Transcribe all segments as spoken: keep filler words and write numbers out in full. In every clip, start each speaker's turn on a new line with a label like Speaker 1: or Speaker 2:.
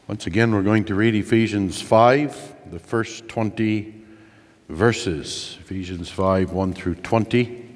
Speaker 1: Once again, we're going to read Ephesians five, the first twenty verses. Ephesians five, one through twenty.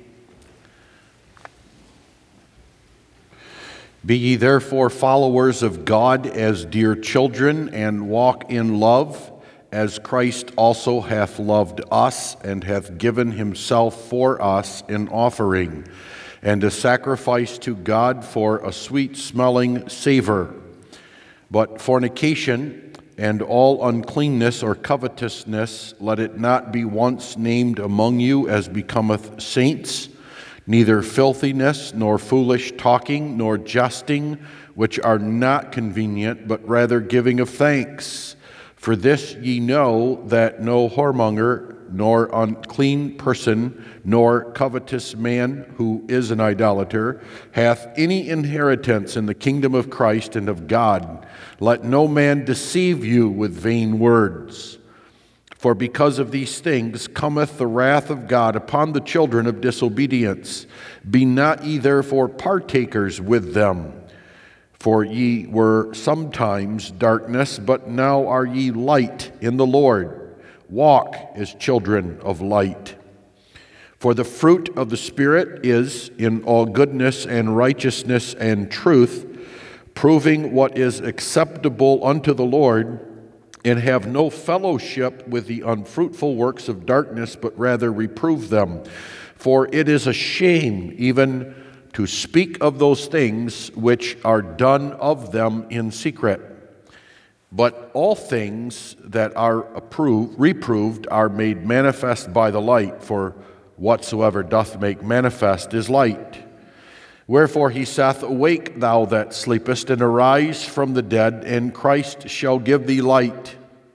Speaker 1: Be ye therefore followers of God as dear children, and walk in love, as Christ also hath loved us, and hath given himself for us an offering, and a sacrifice to God for a sweet-smelling savor. But fornication and all uncleanness or covetousness, let it not be once named among you as becometh saints, neither filthiness, nor foolish talking, nor jesting, which are not convenient, but rather giving of thanks. For this ye know, that no whoremonger, nor unclean person, nor covetous man who is an idolater, hath any inheritance in the kingdom of Christ and of God. Let no man deceive you with vain words. For because of these things cometh the wrath of God upon the children of disobedience. Be not ye therefore partakers with them. For ye were sometimes darkness, but now are ye light in the Lord. Walk as children of light. For the fruit of the Spirit is in all goodness and righteousness and truth, proving what is acceptable unto the Lord, and have no fellowship with the unfruitful works of darkness, but rather reprove them. For it is a shame even to speak of those things which are done of them in secret. But all things that are approved, reproved are made manifest by the light, for whatsoever doth make manifest is light. Wherefore he saith, Awake, thou that sleepest, and arise from the dead, and Christ shall give thee light.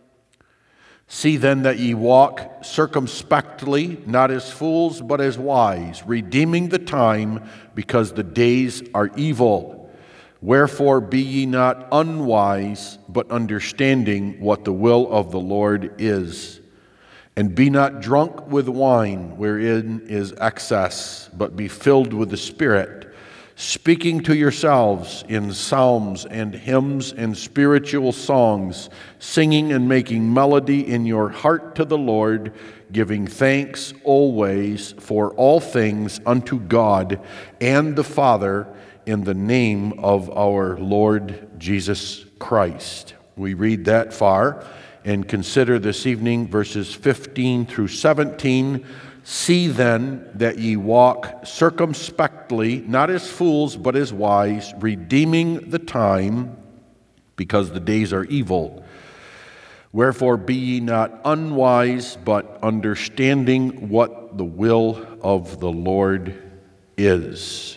Speaker 1: See then that ye walk circumspectly, not as fools, but as wise, redeeming the time, because the days are evil. Wherefore be ye not unwise, but understanding what the will of the Lord is. And be not drunk with wine, wherein is excess, but be filled with the Spirit, speaking to yourselves in psalms and hymns and spiritual songs, singing and making melody in your heart to the Lord, giving thanks always for all things unto God and the Father, in the name of our Lord Jesus Christ. We read that far and consider this evening verses fifteen through seventeen. See then that ye walk circumspectly, not as fools, but as wise, redeeming the time, because the days are evil. Wherefore be ye not unwise, but understanding what the will of the Lord is.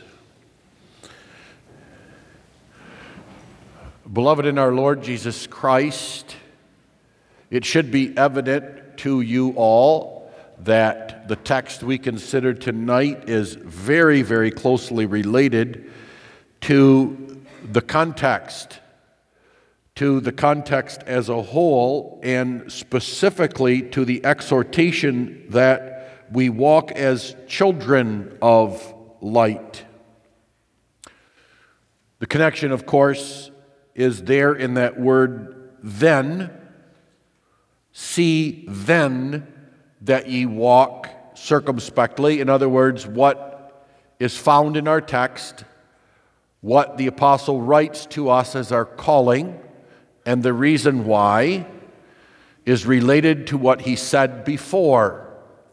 Speaker 1: Beloved in our Lord Jesus Christ, it should be evident to you all that the text we consider tonight is very, very closely related to the context, to the context as a whole, and specifically to the exhortation that we walk as children of light. The connection, of course, is there in that word then. See then that ye walk circumspectly. In other words, what is found in our text, what the apostle writes to us as our calling, and the reason why is related to what he said before.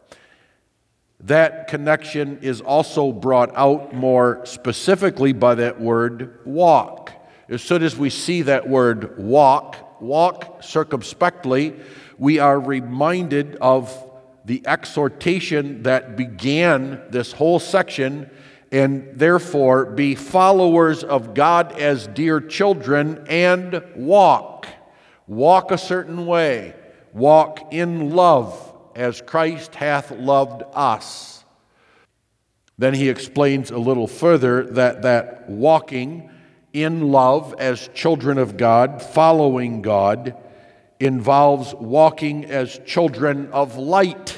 Speaker 1: That connection is also brought out more specifically by that word walk. As soon as we see that word walk, walk circumspectly, we are reminded of the exhortation that began this whole section, and therefore be followers of God as dear children and walk. Walk a certain way. Walk in love as Christ hath loved us. Then he explains a little further that that walking in love as children of God, following God, involves walking as children of light.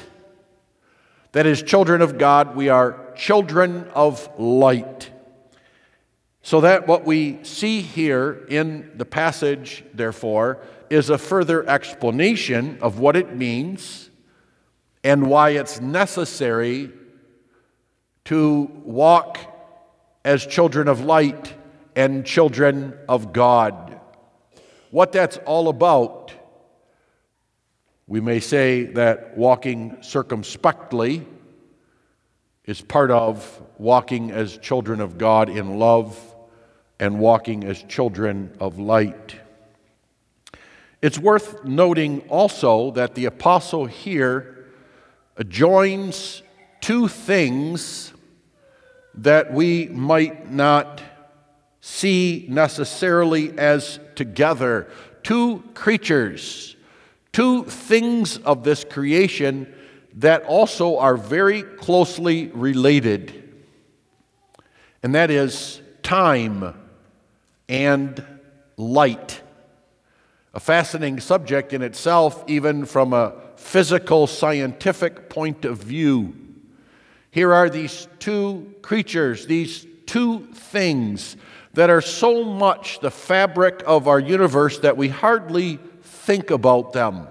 Speaker 1: That is, children of God, we are children of light. So that what we see here in the passage, therefore, is a further explanation of what it means and why it's necessary to walk as children of light and children of God. What that's all about, we may say that walking circumspectly is part of walking as children of God in love and walking as children of light. It's worth noting also that the apostle here joins two things that we might not see necessarily as together. Two creatures, two things of this creation that also are very closely related. And that is time and light. A fascinating subject in itself, even from a physical, scientific point of view. Here are these two creatures, these two things that are so much the fabric of our universe that we hardly think about them.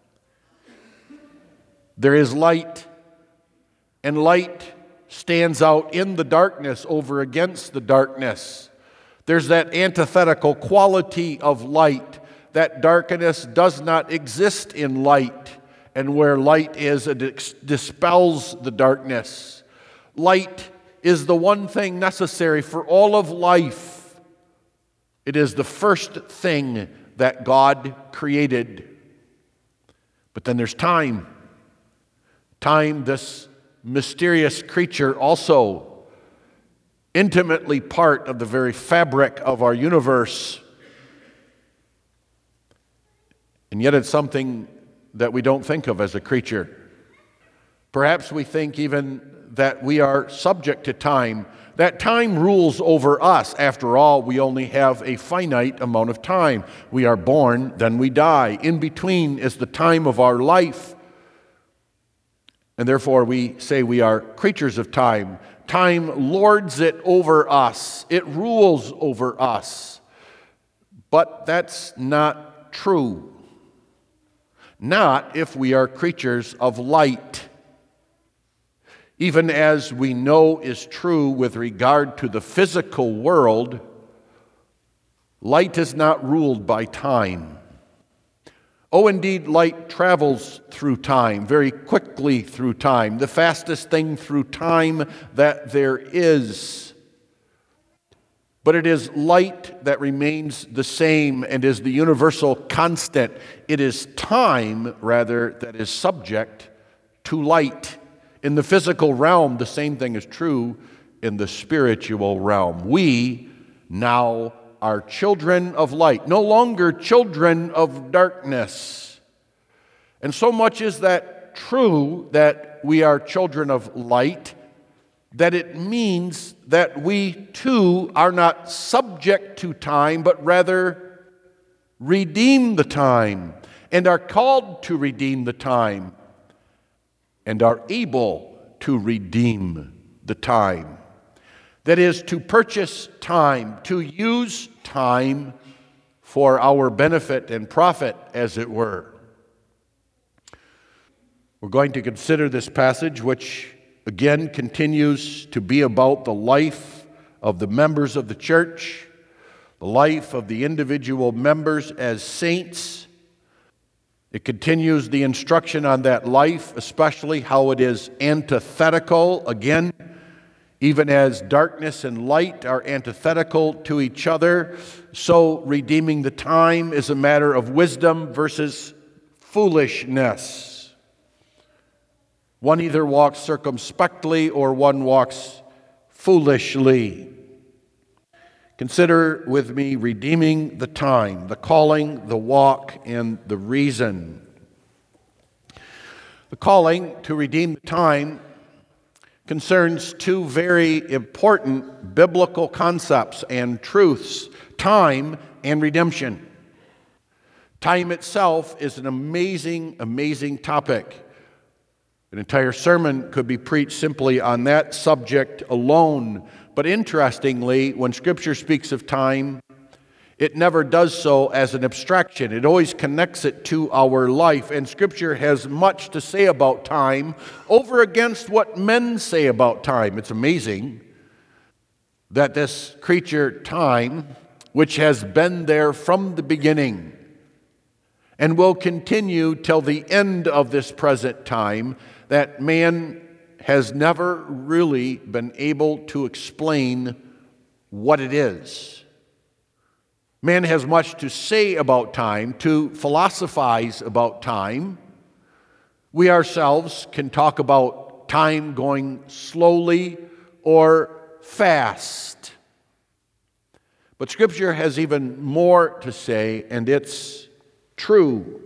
Speaker 1: There is light, and light stands out in the darkness over against the darkness. There's that antithetical quality of light, that darkness does not exist in light, and where light is, it dispels the darkness. Light is the one thing necessary for all of life. It is the first thing that God created. But then there's time. Time, this mysterious creature, also intimately part of the very fabric of our universe. And yet it's something that we don't think of as a creature. Perhaps we think even that we are subject to time, that time rules over us. After all, we only have a finite amount of time. We are born, then we die. In between is the time of our life. And therefore we say we are creatures of time. Time lords it over us. It rules over us. But that's not true. Not if we are creatures of light. Even as we know is true with regard to the physical world, light is not ruled by time. Oh, indeed, light travels through time, very quickly through time, the fastest thing through time that there is. But it is light that remains the same and is the universal constant. It is time, rather, that is subject to light. In the physical realm, the same thing is true in the spiritual realm. We now are children of light, no longer children of darkness. And so much is that true that we are children of light, that it means that we too are not subject to time, but rather redeem the time, and are called to redeem the time, and are able to redeem the time. That is, to purchase time, to use time for our benefit and profit, as it were. We're going to consider this passage, which again continues to be about the life of the members of the church, the life of the individual members as saints. It continues the instruction on that life, especially how it is antithetical, again, even as darkness and light are antithetical to each other, so redeeming the time is a matter of wisdom versus foolishness. One either walks circumspectly or one walks foolishly. Consider with me redeeming the time, the calling, the walk, and the reason. The calling to redeem the time concerns two very important biblical concepts and truths: time and redemption. Time itself is an amazing, amazing topic. An entire sermon could be preached simply on that subject alone. But interestingly, when Scripture speaks of time, it never does so as an abstraction. It always connects it to our life. And Scripture has much to say about time over against what men say about time. It's amazing that this creature, time, which has been there from the beginning and will continue till the end of this present time, that man has never really been able to explain what it is. Man has much to say about time, to philosophize about time. We ourselves can talk about time going slowly or fast. But Scripture has even more to say, and it's true.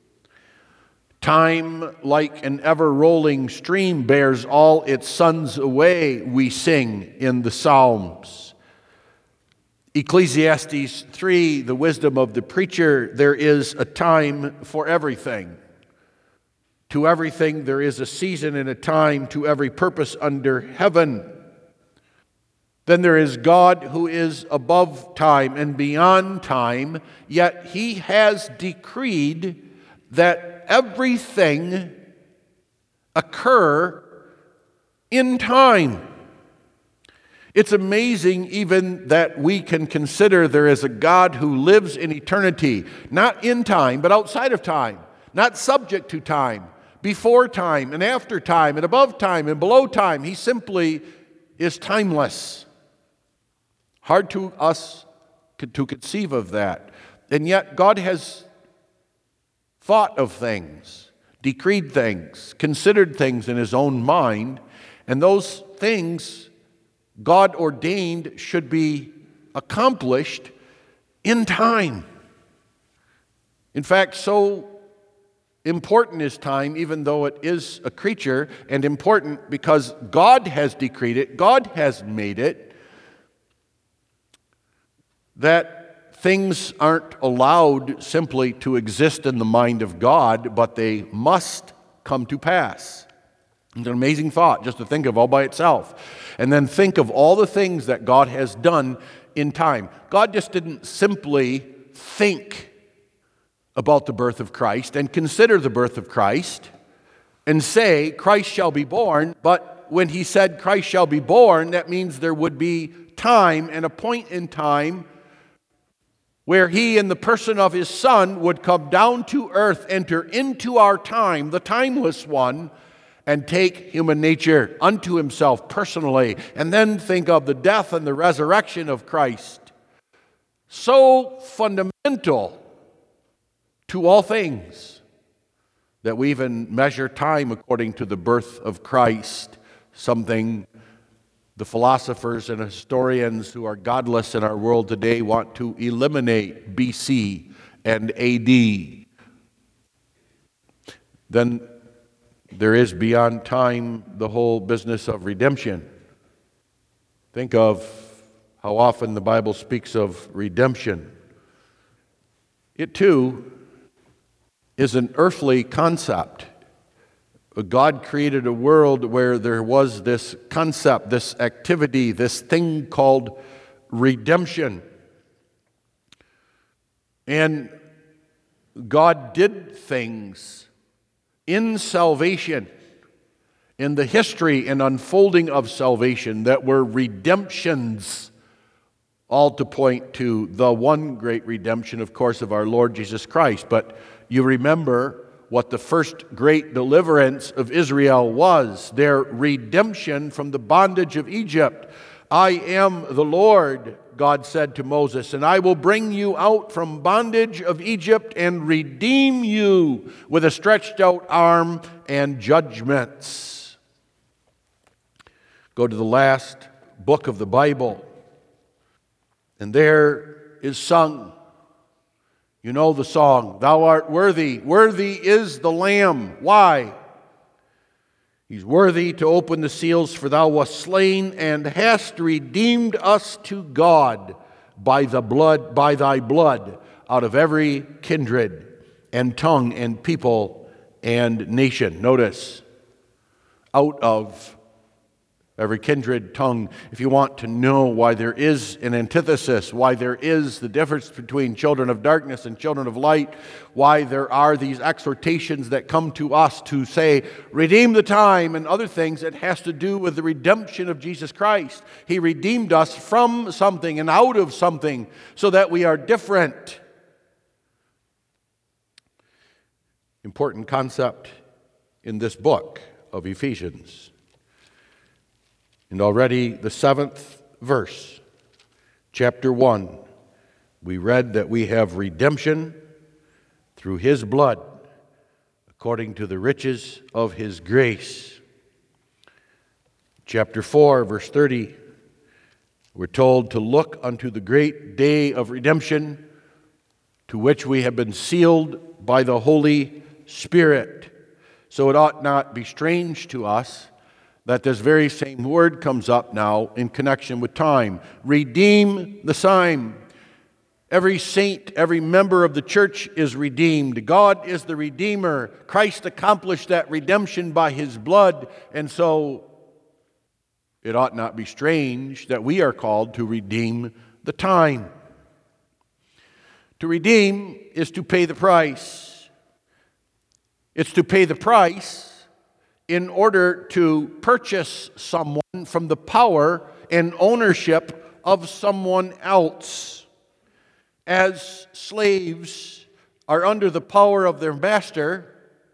Speaker 1: Time, like an ever-rolling stream, bears all its sons away, we sing in the Psalms. Ecclesiastes three, the wisdom of the preacher, there is a time for everything. To everything there is a season and a time, to every purpose under heaven. Then there is God who is above time and beyond time, yet He has decreed that everything occur in time. It's amazing even that we can consider there is a God who lives in eternity, not in time, but outside of time, not subject to time, before time and after time and above time and below time. He simply is timeless. Hard to us to conceive of that. And yet God has thought of things, decreed things, considered things in His own mind, and those things God ordained should be accomplished in time. In fact, so important is time, even though it is a creature, and important because God has decreed it, God has made it, that things aren't allowed simply to exist in the mind of God, but they must come to pass. It's an amazing thought just to think of all by itself. And then think of all the things that God has done in time. God just didn't simply think about the birth of Christ and consider the birth of Christ and say, Christ shall be born, but when He said Christ shall be born, that means there would be time and a point in time where He, in the person of His Son, would come down to earth, enter into our time, the timeless one, and take human nature unto Himself personally, and then think of the death and the resurrection of Christ. So fundamental to all things that we even measure time according to the birth of Christ, something the philosophers and historians who are godless in our world today want to eliminate B C and A D. Then there is beyond time the whole business of redemption. Think of how often the Bible speaks of redemption. It too is an earthly concept. God created a world where there was this concept, this activity, this thing called redemption. And God did things in salvation, in the history and unfolding of salvation, that were redemptions, all to point to the one great redemption, of course, of our Lord Jesus Christ. But you remember what the first great deliverance of Israel was, their redemption from the bondage of Egypt. I am the Lord, God said to Moses, and I will bring you out from bondage of Egypt and redeem you with a stretched out arm and judgments. Go to the last book of the Bible, and there is sung, you know the song, Thou art worthy, worthy is the Lamb. Why? He's worthy to open the seals, for thou wast slain and hast redeemed us to God by the blood, by thy blood, out of every kindred and tongue and people and nation. Notice, out of every kindred tongue. If you want to know why there is an antithesis, why there is the difference between children of darkness and children of light, why there are these exhortations that come to us to say, redeem the time and other things, it has to do with the redemption of Jesus Christ. He redeemed us from something and out of something so that we are different. Important concept in this book of Ephesians. And already the seventh verse, chapter one, we read that we have redemption through His blood, according to the riches of His grace. Chapter four, verse thirty, we're told to look unto the great day of redemption, to which we have been sealed by the Holy Spirit. So it ought not be strange to us that this very same word comes up now in connection with time. Redeem the time. Every saint, every member of the church is redeemed. God is the Redeemer. Christ accomplished that redemption by His blood, and so it ought not be strange that we are called to redeem the time. To redeem is to pay the price. It's to pay the price in order to purchase someone from the power and ownership of someone else. As slaves are under the power of their master,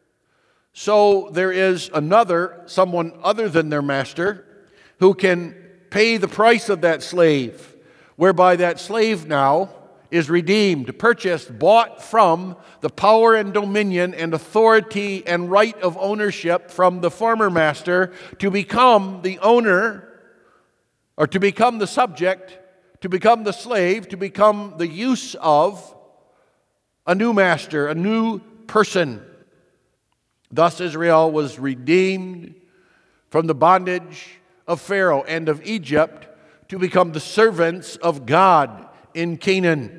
Speaker 1: so there is another, someone other than their master, who can pay the price of that slave, whereby that slave now is redeemed, purchased, bought from the power and dominion and authority and right of ownership from the former master to become the owner, or to become the subject, to become the slave, to become the use of a new master, a new person. Thus Israel was redeemed from the bondage of Pharaoh and of Egypt to become the servants of God in Canaan.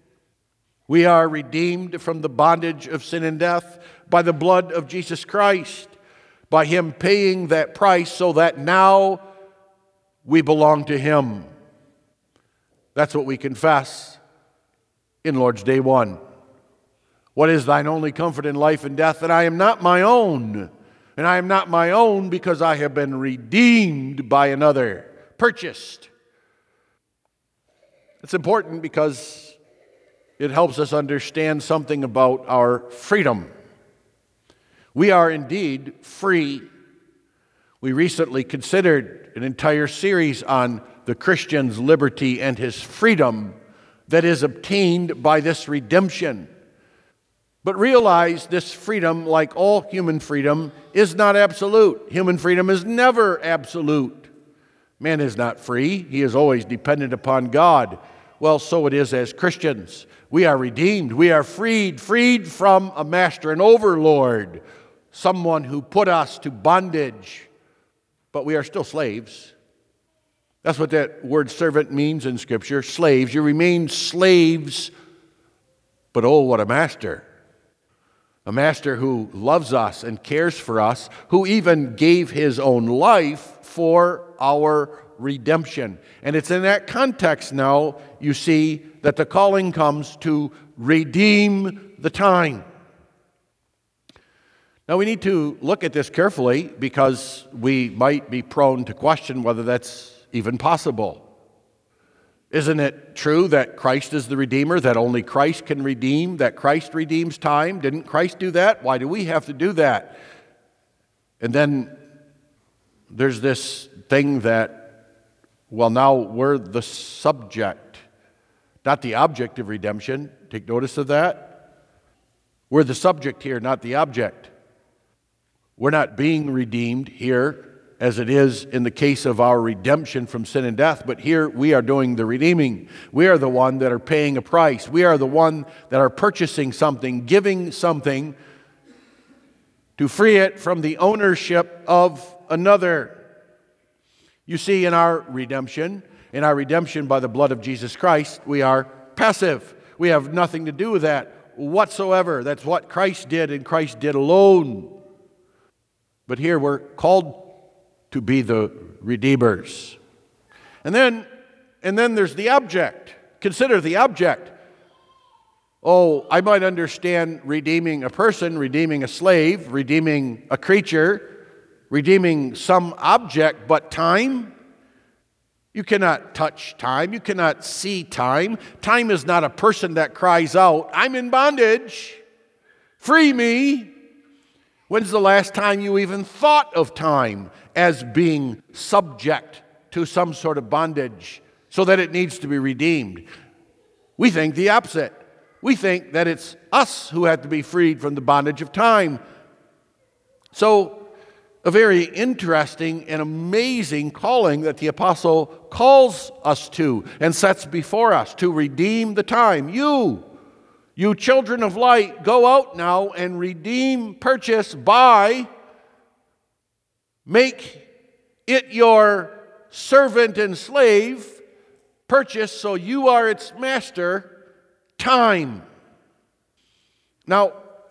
Speaker 1: We are redeemed from the bondage of sin and death by the blood of Jesus Christ, by Him paying that price so that now we belong to Him. That's what we confess in Lord's Day one. What is thine only comfort in life and death? That I am not my own, and I am not my own because I have been redeemed by another, purchased. It's important because it helps us understand something about our freedom. We are indeed free. We recently considered an entire series on the Christian's liberty and his freedom that is obtained by this redemption. But realize this freedom, like all human freedom, is not absolute. Human freedom is never absolute. Man is not free. He is always dependent upon God. Well, so it is as Christians. We are redeemed. We are freed, freed from a master, an overlord, someone who put us to bondage. But we are still slaves. That's what that word servant means in Scripture, slaves. You remain slaves, but oh, what a master. A master who loves us and cares for us, who even gave His own life for our redemption. And it's in that context now, you see, that the calling comes to redeem the time. Now we need to look at this carefully because we might be prone to question whether that's even possible. Isn't it true that Christ is the Redeemer, that only Christ can redeem, that Christ redeems time? Didn't Christ do that? Why do we have to do that? And then there's this thing that, well, now we're the subject, not the object of redemption. Take notice of that. We're the subject here, not the object. We're not being redeemed here as it is in the case of our redemption from sin and death, but here we are doing the redeeming. We are the one that are paying a price. We are the one that are purchasing something, giving something to free it from the ownership of another. You see, in our redemption, in our redemption by the blood of Jesus Christ, we are passive. We have nothing to do with that whatsoever. That's what Christ did, and Christ did alone. But here we're called to be the redeemers. And then, and then there's the object. Consider the object. Oh, I might understand redeeming a person, redeeming a slave, redeeming a creature, redeeming some object, but time? You cannot touch time. You cannot see time. Time is not a person that cries out, "I'm in bondage. Free me." When's the last time you even thought of time as being subject to some sort of bondage so that it needs to be redeemed? We think the opposite. We think that it's us who have to be freed from the bondage of time. So, a very interesting and amazing calling that the apostle calls us to and sets before us, to redeem the time. You, you children of light, go out now and redeem, purchase, buy, make it your servant and slave, purchase so you are its master, time. Now,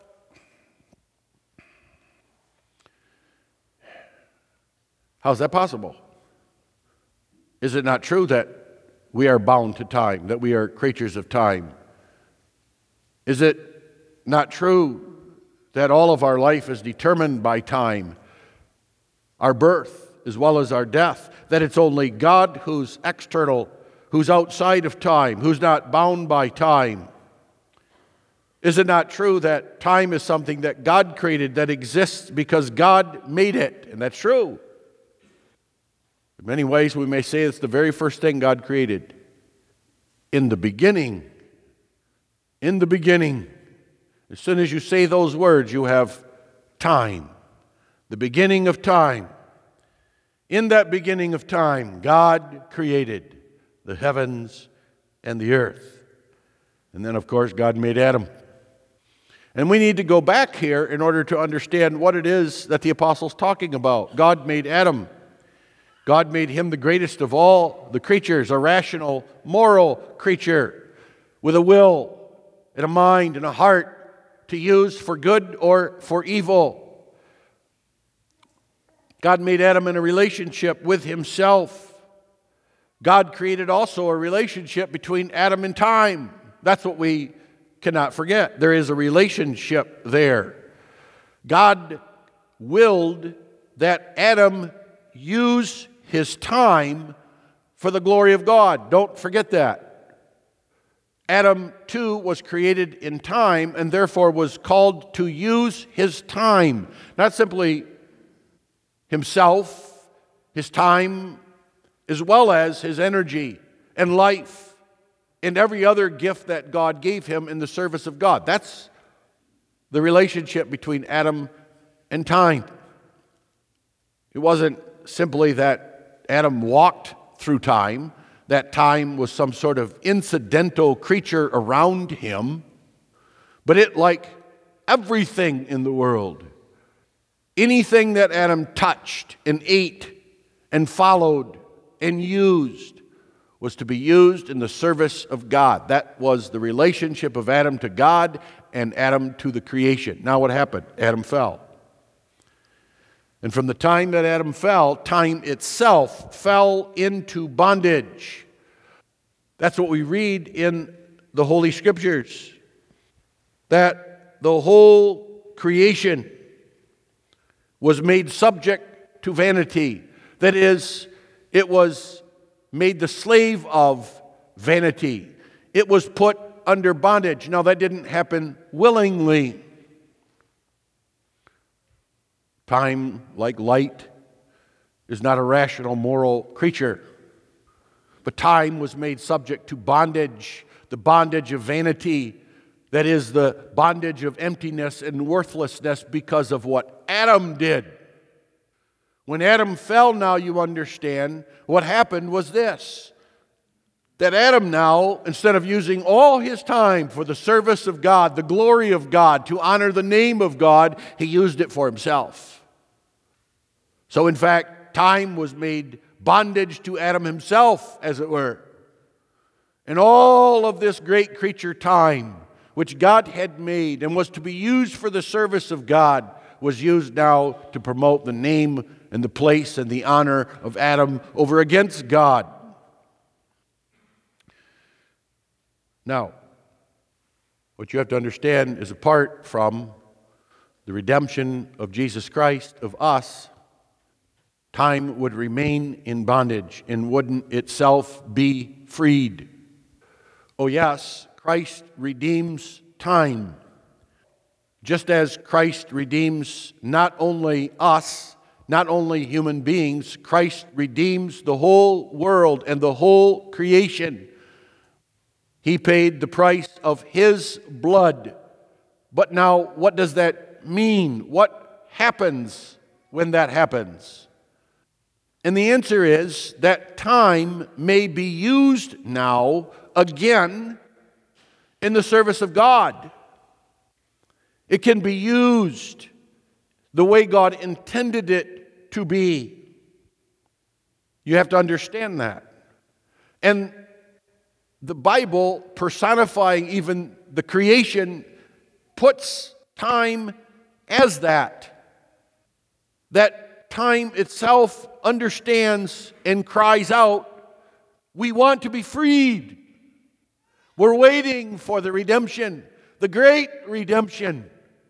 Speaker 1: how's that possible? Is it not true that we are bound to time, that we are creatures of time? Is it not true that all of our life is determined by time, our birth as well as our death, that it's only God who's external, who's outside of time, who's not bound by time? Is it not true that time is something that God created, that exists because God made it? And that's true. In many ways, we may say it's the very first thing God created. In the beginning, in the beginning, as soon as you say those words, you have time, the beginning of time. In that beginning of time, God created the heavens and the earth. And then, of course, God made Adam. And we need to go back here in order to understand what it is that the apostle's talking about. God made Adam. God made him the greatest of all the creatures, a rational, moral creature with a will and a mind and a heart to use for good or for evil. God made Adam in a relationship with himself. God created also a relationship between Adam and time. That's what we cannot forget. There is a relationship there. God willed that Adam use his time for the glory of God. Don't forget that. Adam, too, was created in time and therefore was called to use his time. Not simply himself, his time, as well as his energy and life and every other gift that God gave him in the service of God. That's the relationship between Adam and time. It wasn't simply that Adam walked through time, that time was some sort of incidental creature around him, but it, like everything in the world, anything that Adam touched and ate and followed and used was to be used in the service of God. That was the relationship of Adam to God and Adam to the creation. Now what happened? Adam fell. And from the time that Adam fell, time itself fell into bondage. That's what we read in the Holy Scriptures. That the whole creation was made subject to vanity. That is, it was made the slave of vanity. It was put under bondage. Now, that didn't happen willingly. Time, like light, is not a rational, moral creature. But time was made subject to bondage, the bondage of vanity, that is, the bondage of emptiness and worthlessness because of what Adam did. When Adam fell, now you understand, what happened was this. That Adam now, instead of using all his time for the service of God, the glory of God, to honor the name of God, he used it for himself. So in fact, time was made bondage to Adam himself, as it were. And all of this great creature time, which God had made and was to be used for the service of God, was used now to promote the name and the place and the honor of Adam over against God. Now, what you have to understand is apart from the redemption of Jesus Christ, of us, time would remain in bondage and wouldn't itself be freed. Oh yes, Christ redeems time. Just as Christ redeems not only us, not only human beings, Christ redeems the whole world and the whole creation. He paid the price of His blood. But now, what does that mean? What happens when that happens? And the answer is that time may be used now again in the service of God. It can be used the way God intended it to be. You have to understand that. And the Bible, personifying even the creation, puts time as that. That time itself understands and cries out, we want to be freed. We're waiting for the redemption, the great redemption.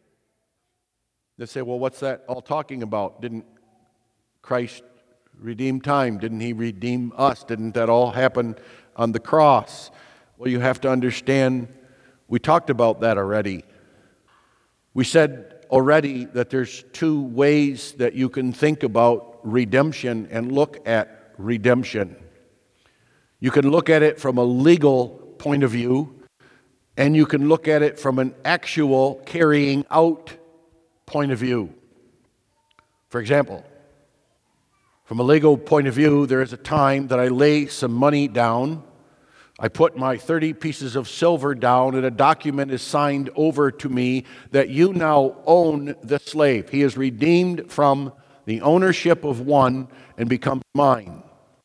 Speaker 1: They say, well, what's that all talking about? Didn't Christ redeem time? Didn't He redeem us? Didn't that all happen on the cross? Well, you have to understand, we talked about that already. We said already that there's two ways that you can think about redemption and look at redemption. You can look at it from a legal point of view, and you can look at it from an actual carrying out point of view. For example, from a legal point of view, there is a time that I lay some money down, I put my thirty pieces of silver down, and a document is signed over to me that you now own the slave. He is redeemed from the ownership of one and becomes mine.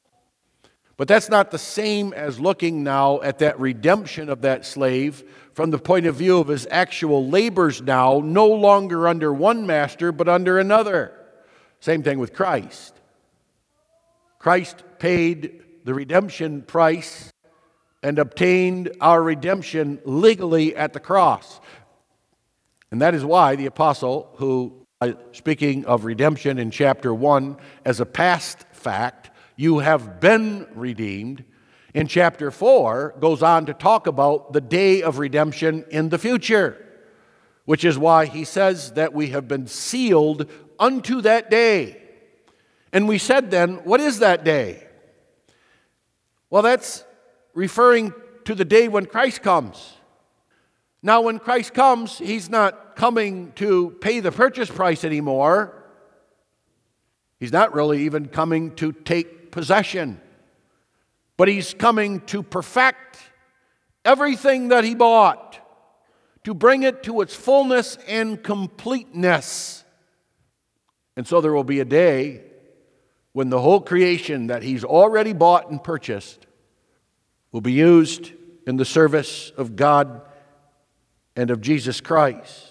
Speaker 1: But that's not the same as looking now at that redemption of that slave from the point of view of his actual labors now, no longer under one master, but under another. Same thing with Christ. Christ paid the redemption price and obtained our redemption legally at the cross. And that is why the apostle, who, speaking of redemption in chapter one as a past fact, you have been redeemed, in chapter four goes on to talk about the day of redemption in the future, which is why he says that we have been sealed unto that day. And we said then, what is that day? Well, that's referring to the day when Christ comes. Now, when Christ comes, He's not coming to pay the purchase price anymore. He's not really even coming to take possession. But He's coming to perfect everything that He bought, to bring it to its fullness and completeness. And so there will be a day when the whole creation that He's already bought and purchased will be used in the service of God and of Jesus Christ.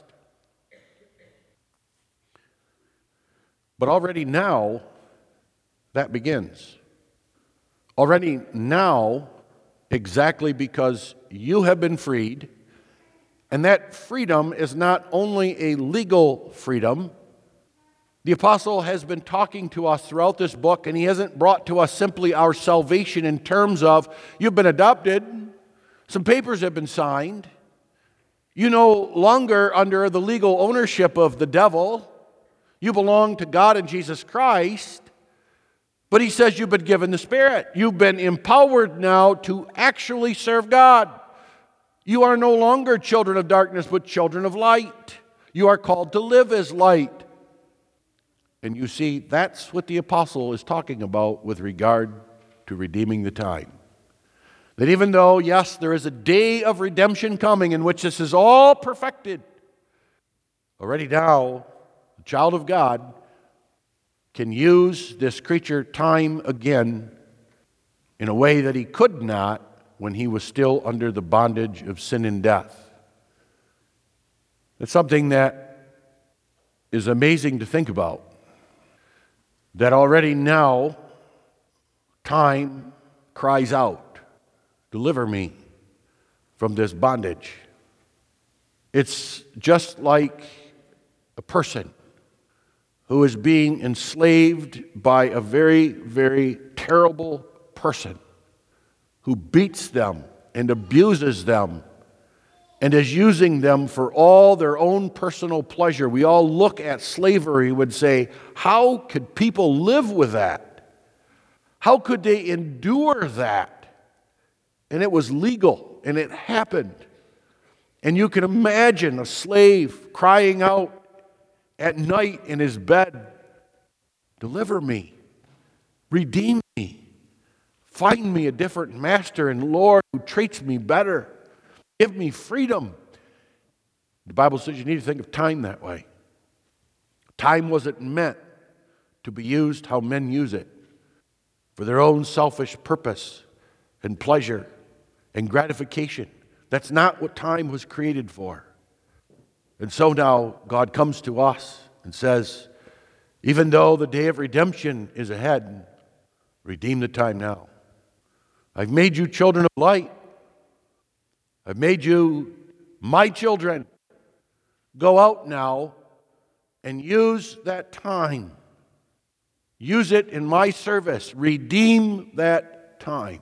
Speaker 1: But already now, that begins. Already now, exactly because you have been freed, and that freedom is not only a legal freedom. The apostle has been talking to us throughout this book, and he hasn't brought to us simply our salvation in terms of, you've been adopted, some papers have been signed, you no longer under the legal ownership of the devil, you belong to God and Jesus Christ, but he says you've been given the Spirit. You've been empowered now to actually serve God. You are no longer children of darkness, but children of light. You are called to live as light. And you see, that's what the apostle is talking about with regard to redeeming the time. That even though, yes, there is a day of redemption coming in which this is all perfected, already now, the child of God can use this creature time again in a way that he could not when he was still under the bondage of sin and death. It's something that is amazing to think about. that already now time cries out, deliver me from this bondage. It's just like a person who is being enslaved by a very, very terrible person who beats them and abuses them and is using them for all their own personal pleasure. We all look at slavery and would say, how could people live with that? How could they endure that? And it was legal, and it happened. And you can imagine a slave crying out at night in his bed, deliver me, redeem me, find me a different master and Lord who treats me better. Give me freedom. The Bible says you need to think of time that way. Time wasn't meant to be used how men use it, for their own selfish purpose and pleasure and gratification. That's not what time was created for. And so now God comes to us and says, even though the day of redemption is ahead, redeem the time now. I've made you children of light. I've made you my children. Go out now and use that time. Use it in my service. Redeem that time.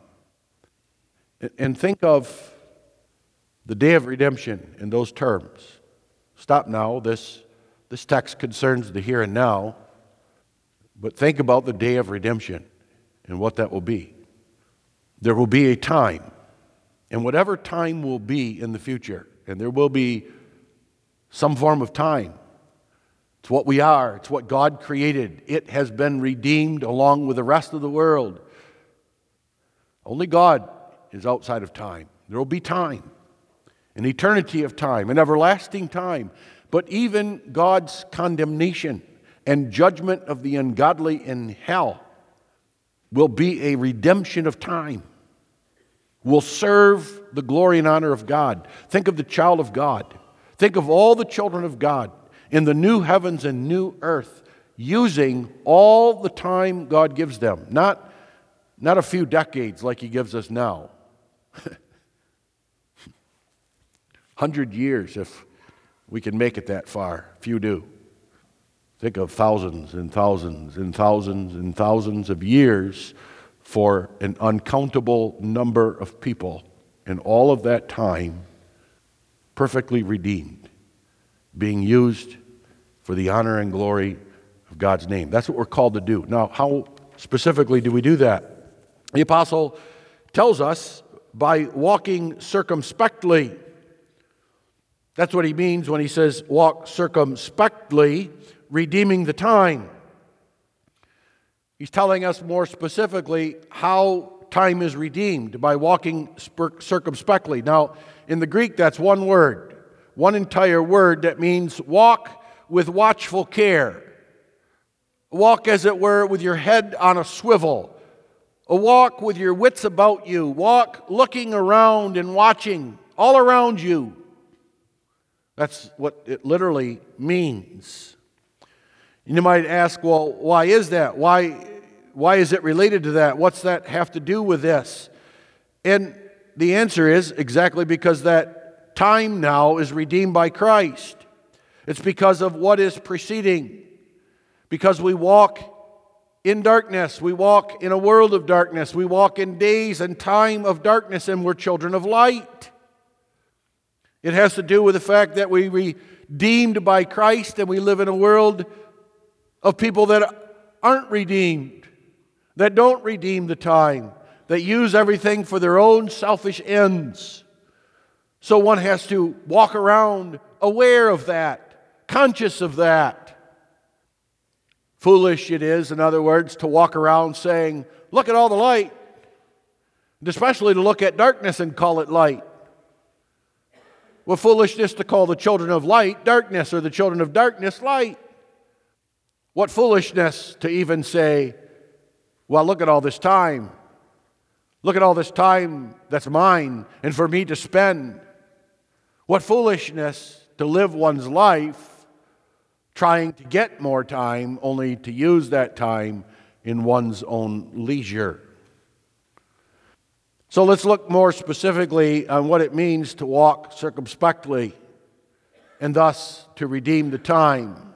Speaker 1: And think of the day of redemption in those terms. Stop now. This, this text concerns the here and now. But think about the day of redemption and what that will be. There will be a time. And whatever time will be in the future, and there will be some form of time. It's what we are. It's what God created. It has been redeemed along with the rest of the world. Only God is outside of time. There will be time, an eternity of time, an everlasting time. But even God's condemnation and judgment of the ungodly in hell will be a redemption of time. Will serve the glory and honor of God. Think of the child of God. Think of all the children of God in the new heavens and new earth, using all the time God gives them. Not, not a few decades like He gives us now. Hundred years, if we can make it that far. Few do. Think of thousands and thousands and thousands and thousands of years for an uncountable number of people, and all of that time perfectly redeemed, being used for the honor and glory of God's name. That's what we're called to do. Now, how specifically do we do that? The apostle tells us by walking circumspectly. That's what he means when he says walk circumspectly, redeeming the time. He's telling us more specifically how time is redeemed by walking circumspectly. Now, in the Greek, that's one word, one entire word that means walk with watchful care. Walk, as it were, with your head on a swivel. A walk with your wits about you. Walk looking around and watching all around you. That's what it literally means. You might ask, well, why is that? Why, why is it related to that? What's that have to do with this? And the answer is exactly because that time now is redeemed by Christ. It's because of what is preceding. Because we walk in darkness. We walk in a world of darkness. We walk in days and time of darkness, and we're children of light. It has to do with the fact that we redeemed by Christ, and we live in a world of people that aren't redeemed, that don't redeem the time, that use everything for their own selfish ends. So one has to walk around aware of that, conscious of that. Foolish it is, in other words, to walk around saying, look at all the light, and especially to look at darkness and call it light. What foolishness to call the children of light darkness, or the children of darkness light. What foolishness to even say, well, look at all this time. Look at all this time that's mine and for me to spend. What foolishness to live one's life trying to get more time only to use that time in one's own leisure. So let's look more specifically on what it means to walk circumspectly and thus to redeem the time.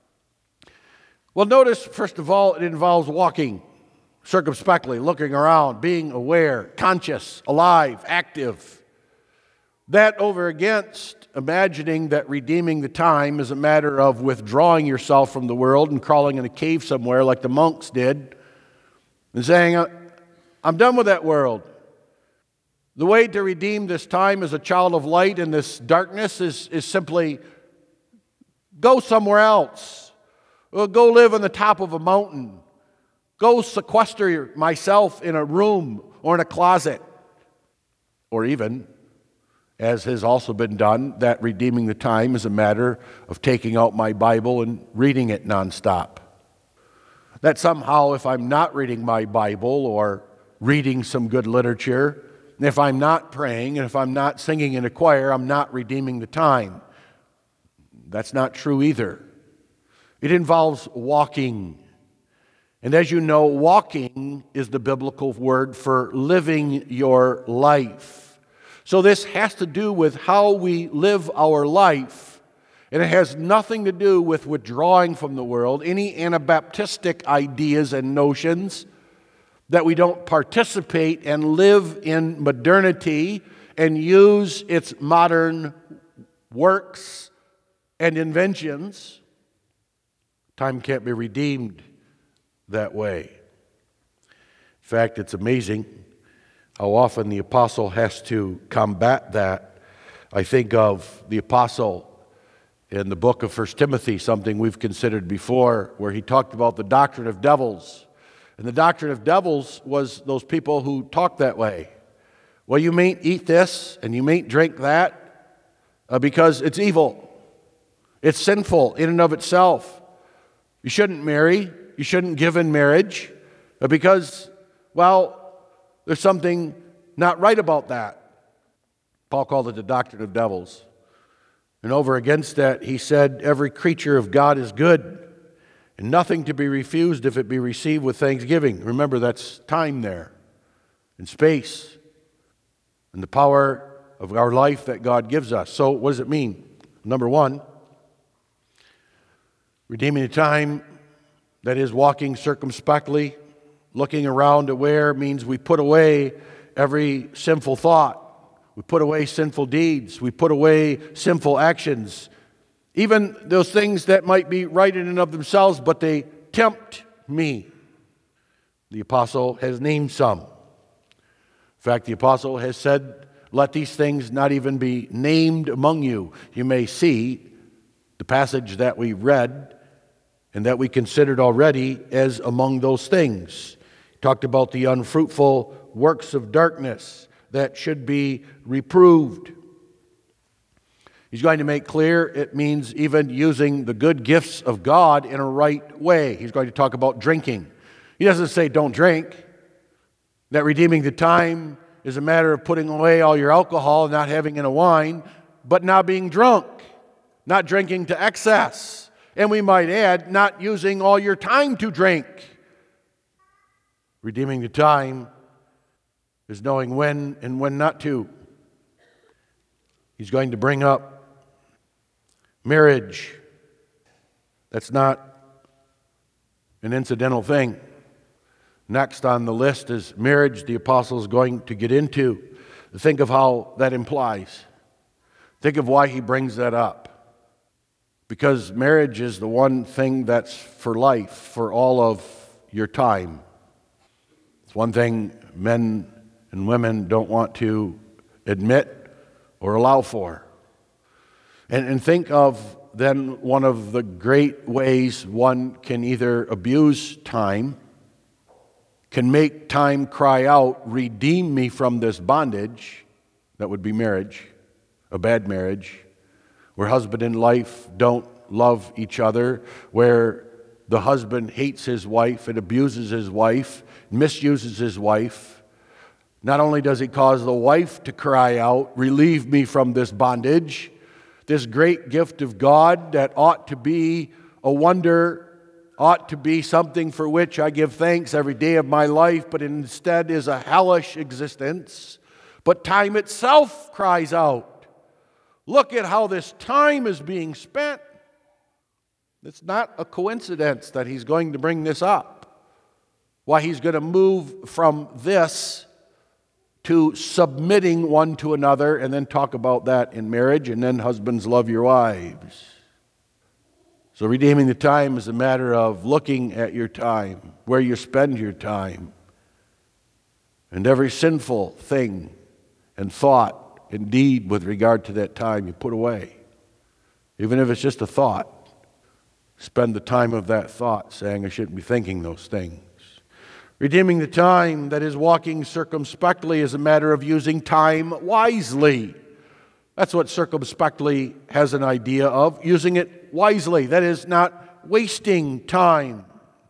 Speaker 1: Well, notice, first of all, it involves walking circumspectly, looking around, being aware, conscious, alive, active. That over against imagining that redeeming the time is a matter of withdrawing yourself from the world and crawling in a cave somewhere like the monks did and saying, I'm done with that world. The way to redeem this time as a child of light in this darkness is, is simply go somewhere else. Or go live on the top of a mountain. Go sequester myself in a room or in a closet. Or even, as has also been done, that redeeming the time is a matter of taking out my Bible and reading it nonstop. That somehow, if I'm not reading my Bible or reading some good literature, and if I'm not praying, and if I'm not singing in a choir, I'm not redeeming the time. That's not true either. It involves walking. And as you know, walking is the biblical word for living your life. So this has to do with how we live our life. And it has nothing to do with withdrawing from the world, any Anabaptistic ideas and notions that we don't participate and live in modernity and use its modern works and inventions. Time can't be redeemed that way. In fact, it's amazing how often the apostle has to combat that. I think of the apostle in the book of First Timothy, something we've considered before, where he talked about the doctrine of devils. And the doctrine of devils was those people who talk that way. Well, you mayn't eat this and you mayn't drink that uh, because it's evil. It's sinful in and of itself. You shouldn't marry. You shouldn't give in marriage uh, because, well, there's something not right about that. Paul called it the doctrine of devils. And over against that, he said, every creature of God is good, and nothing to be refused if it be received with thanksgiving. Remember, that's time there, and space, and the power of our life that God gives us. So what does it mean? Number one, redeeming the time, that is walking circumspectly, looking around aware, means we put away every sinful thought. We put away sinful deeds. We put away sinful actions. Even those things that might be right in and of themselves, but they tempt me. The apostle has named some. In fact, the apostle has said, let these things not even be named among you. You may see the passage that we read and that we considered already as among those things. He talked about the unfruitful works of darkness that should be reproved. He's going to make clear it means even using the good gifts of God in a right way. He's going to talk about drinking. He doesn't say don't drink. That redeeming the time is a matter of putting away all your alcohol and not having any wine, but not being drunk, not drinking to excess. And we might add, not using all your time to drink. Redeeming the time is knowing when and when not to. He's going to bring up marriage. That's not an incidental thing. Next on the list is marriage, the apostle is going to get into. Think of how that implies. Think of why he brings that up. Because marriage is the one thing that's for life, for all of your time. It's one thing men and women don't want to admit or allow for. And, and think of then one of the great ways one can either abuse time, can make time cry out, redeem me from this bondage. That would be marriage, a bad marriage, where husband and wife don't love each other, where the husband hates his wife and abuses his wife, misuses his wife. Not only does he cause the wife to cry out, relieve me from this bondage, this great gift of God that ought to be a wonder ought to be something for which I give thanks every day of my life, but instead is a hellish existence. But time itself cries out, look at how this time is being spent. It's not a coincidence that he's going to bring this up. Why he's going to move from this to submitting one to another, and then talk about that in marriage, and then husbands, love your wives. So redeeming the time is a matter of looking at your time, where you spend your time, and every sinful thing and thought and deed with regard to that time you put away. Even if it's just a thought, spend the time of that thought saying, I shouldn't be thinking those things. Redeeming the time, that is walking circumspectly, is a matter of using time wisely. That's what circumspectly has an idea of, using it wisely. That is, not wasting time.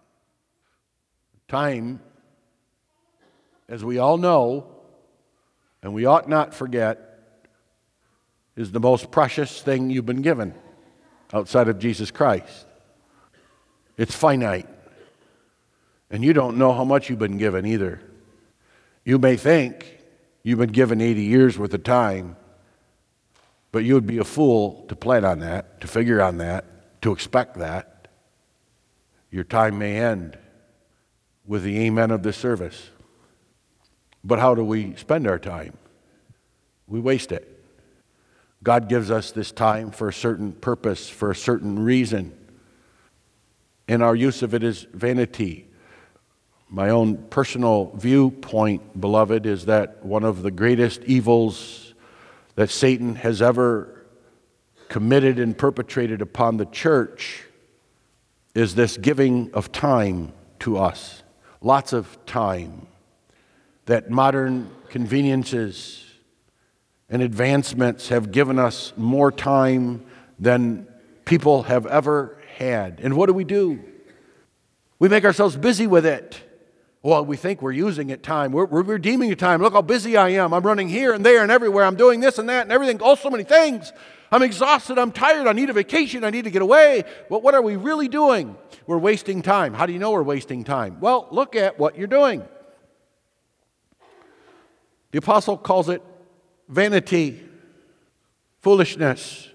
Speaker 1: Time, as we all know, and we ought not forget, is the most precious thing you've been given outside of Jesus Christ. It's finite. And you don't know how much you've been given either. You may think you've been given eighty years worth of time, but you would be a fool to plan on that, to figure on that, to expect that. Your time may end with the amen of this service. But how do we spend our time? We waste it. God gives us this time for a certain purpose, for a certain reason. And our use of it is vanity. My own personal viewpoint, beloved, is that one of the greatest evils that Satan has ever committed and perpetrated upon the church is this giving of time to us. Lots of time. That modern conveniences and advancements have given us more time than people have ever had. And what do we do? We make ourselves busy with it. Well, we think we're using it time. We're, we're redeeming the time. Look how busy I am. I'm running here and there and everywhere. I'm doing this and that and everything. Oh, so many things. I'm exhausted. I'm tired. I need a vacation. I need to get away. Well, what are we really doing? We're wasting time. How do you know we're wasting time? Well, look at what you're doing. The apostle calls it vanity, foolishness.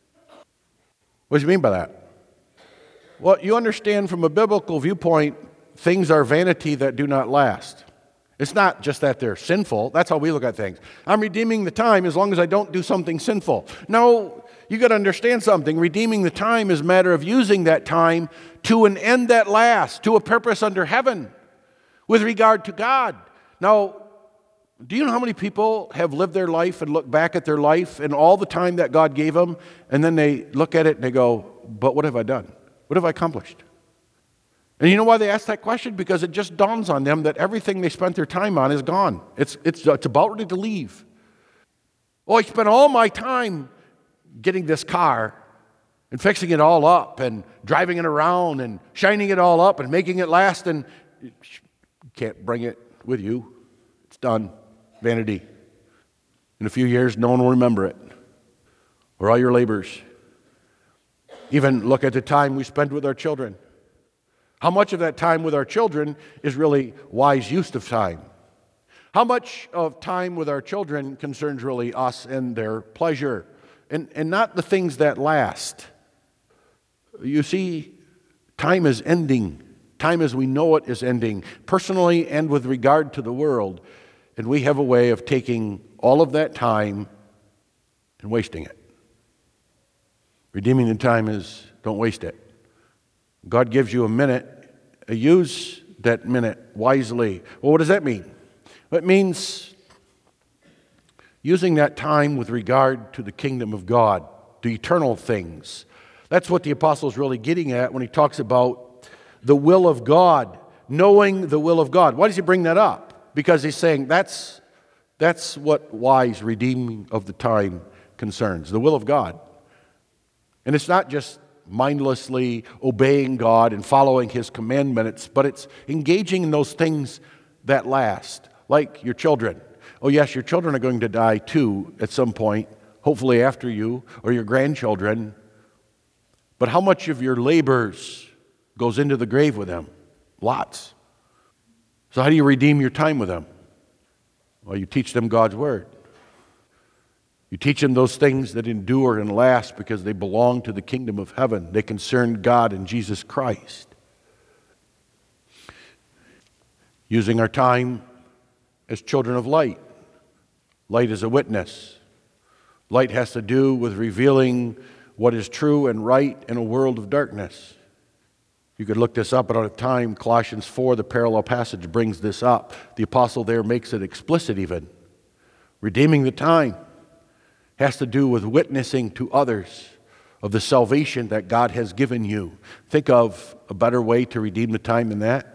Speaker 1: What do you mean by that? Well, you understand from a biblical viewpoint, things are vanity that do not last. It's not just that they're sinful. That's how we look at things. I'm redeeming the time as long as I don't do something sinful. No, you got to understand something. Redeeming the time is a matter of using that time to an end that lasts, to a purpose under heaven with regard to God. Now, do you know how many people have lived their life and look back at their life and all the time that God gave them, and then they look at it and they go, but what have I done? What have I accomplished? And you know why they ask that question? Because it just dawns on them that everything they spent their time on is gone. It's, it's, it's about ready to leave. Oh, I spent all my time getting this car and fixing it all up and driving it around and shining it all up and making it last, and you can't bring it with you. It's done. Vanity. In a few years, no one will remember it or all your labors. Even look at the time we spend with our children. How much of that time with our children is really wise use of time? How much of time with our children concerns really us and their pleasure, and, and not the things that last? You see, time is ending. Time as we know it is ending, personally and with regard to the world. And we have a way of taking all of that time and wasting it. Redeeming the time is don't waste it. God gives you a minute. Use that minute wisely. Well, what does that mean? It means using that time with regard to the kingdom of God, to eternal things. That's what the apostle is really getting at when he talks about the will of God, knowing the will of God. Why does he bring that up? Because he's saying that's, that's what wise redeeming of the time concerns, the will of God. And it's not just mindlessly obeying God and following His commandments, but it's engaging in those things that last, like your children. Oh yes, your children are going to die too at some point, hopefully after you, or your grandchildren. But how much of your labors goes into the grave with them? Lots. So how do you redeem your time with them? Well, you teach them God's Word. You teach them those things that endure and last because they belong to the kingdom of heaven. They concern God and Jesus Christ. Using our time as children of light. Light is a witness. Light has to do with revealing what is true and right in a world of darkness. You could look this up, but at a time, Colossians four, the parallel passage, brings this up. The apostle there makes it explicit even. Redeeming the time has to do with witnessing to others of the salvation that God has given you. Think of a better way to redeem the time than that.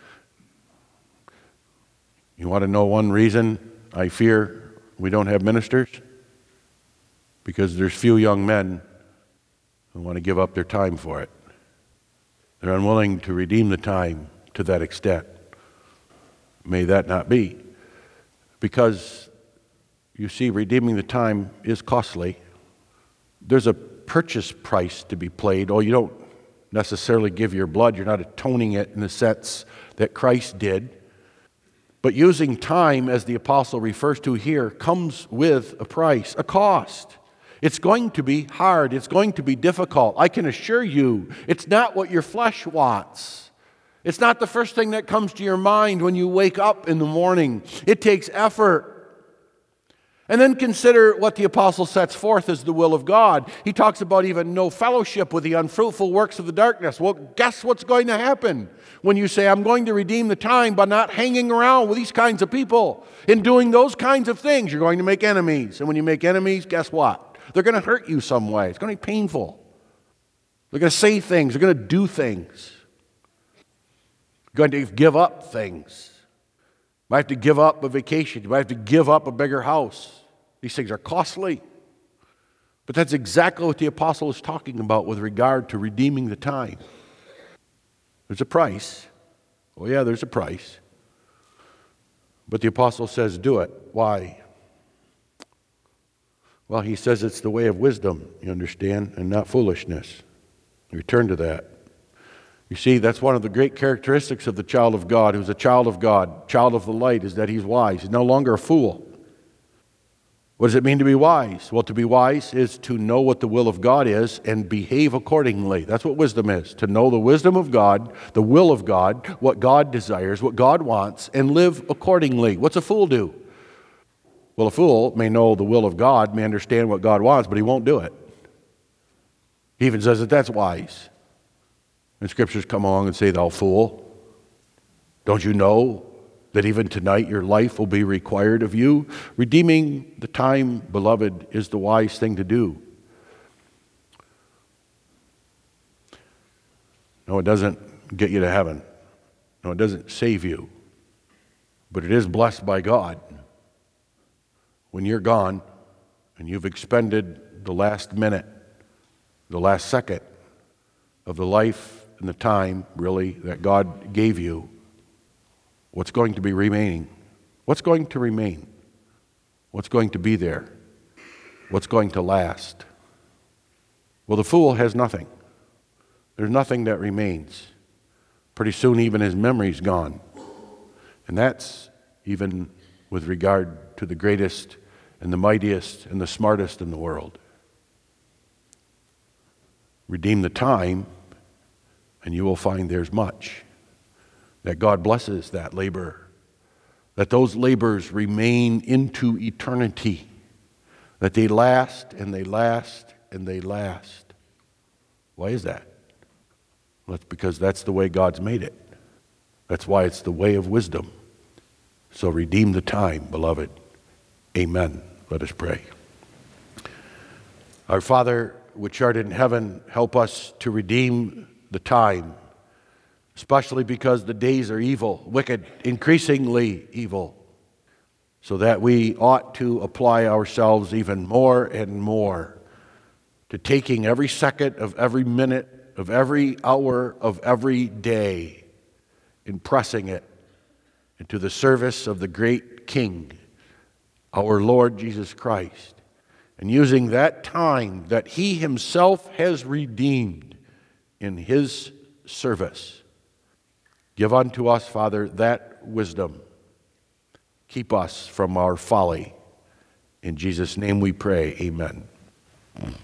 Speaker 1: You want to know one reason I fear we don't have ministers? Because there's few young men who want to give up their time for it. They're unwilling to redeem the time to that extent. May that not be. Because, you see, redeeming the time is costly. There's a purchase price to be paid. Oh, you don't necessarily give your blood. You're not atoning it in the sense that Christ did. But using time, as the apostle refers to here, comes with a price, a cost. It's going to be hard. It's going to be difficult. I can assure you, it's not what your flesh wants. It's not the first thing that comes to your mind when you wake up in the morning. It takes effort. And then consider what the apostle sets forth as the will of God. He talks about even no fellowship with the unfruitful works of the darkness. Well, guess what's going to happen when you say, I'm going to redeem the time by not hanging around with these kinds of people and doing those kinds of things? You're going to make enemies. And when you make enemies, guess what? They're going to hurt you some way. It's going to be painful. They're going to say things. They're going to do things. You're going to give up things. You might have to give up a vacation. You might have to give up a bigger house. These things are costly. But that's exactly what the apostle is talking about with regard to redeeming the time. There's a price. Oh yeah, there's a price. But the apostle says, do it. Why? Well, he says it's the way of wisdom, you understand, and not foolishness. Return to that. You see, that's one of the great characteristics of the child of God, who's a child of God, child of the light, is that he's wise. He's no longer a fool. What does it mean to be wise? Well, to be wise is to know what the will of God is and behave accordingly. That's what wisdom is, to know the wisdom of God, the will of God, what God desires, what God wants, and live accordingly. What's a fool do? Well, a fool may know the will of God, may understand what God wants, but he won't do it. He even says that that's wise. And scriptures come along and say, thou fool, don't you know that even tonight your life will be required of you? Redeeming the time, beloved, is the wise thing to do. No, it doesn't get you to heaven. No, it doesn't save you. But it is blessed by God when you're gone and you've expended the last minute, the last second of the life and the time, really, that God gave you. What's going to be remaining? What's going to remain? What's going to be there? What's going to last? Well, the fool has nothing. There's nothing that remains. Pretty soon even his memory's gone. And that's even with regard to the greatest and the mightiest and the smartest in the world. Redeem the time, and you will find there's much. That God blesses that labor, that those labors remain into eternity, that they last and they last and they last. Why is that? Well, it's because that's the way God's made it. That's why it's the way of wisdom. So redeem the time, beloved. Amen. Let us pray. Our Father, which art in heaven, help us to redeem the time, especially because the days are evil, wicked, increasingly evil, so that we ought to apply ourselves even more and more to taking every second of every minute of every hour of every day and pressing it into the service of the great King, our Lord Jesus Christ, and using that time that He Himself has redeemed in his service. Give unto us, Father, that wisdom. Keep us from our folly. In Jesus' name we pray, amen.